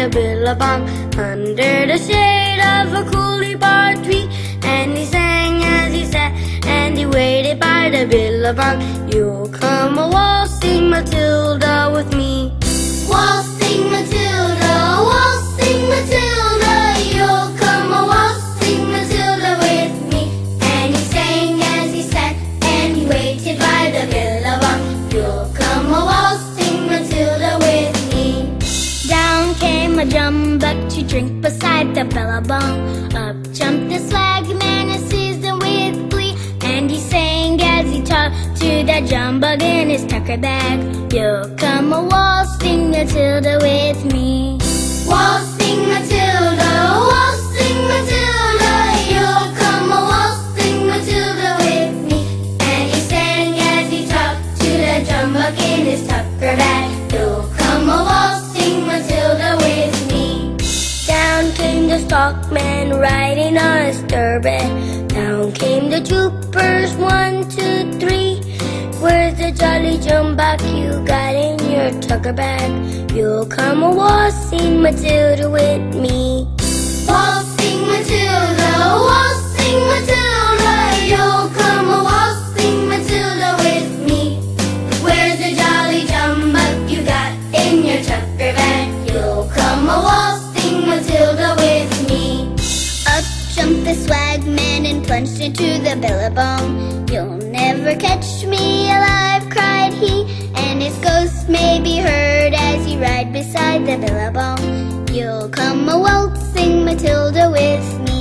billabong under the shade of a cooley-bar tree. And he sang as he sat, and he waited by the billabong. You'll come a waltzing Matilda with me. Waltzing Matilda, waltzing Matilda, you'll come a waltzing Matilda with me. And he sang as he sat, and he waited by the billabong. You'll come a waltzing Matilda with me. Down came a jumbuck to drink beside the billabong. Up jumped the swagman and seized him with glee. And he sang as he talked to that jumbuck in his tucker bag. You'll come a waltzing Matilda with me. Waltzing Matilda, waltzing Matilda, you'll come a waltzing Matilda with me. And he sang as he talked to that jumbuck in his tucker bag. You'll come a waltzing Matilda with me. Down came the stockman riding on his thoroughbred. Down came the troopers, 1, 2, 3. Where's the jolly jumbuck you got in your tucker bag? You'll come a waltzing Matilda with me. Waltzing Matilda, waltzing Matilda, you'll come a waltzing Matilda with me. Where's the jolly jumbuck you got in your tucker bag? You'll come a waltzing Matilda with me. Up jumped the swagman and plunged into the billabong. You'll never catch me alive, cried he, and his ghost may be heard as you ride beside the billabong. You'll come a waltzing Matilda with me.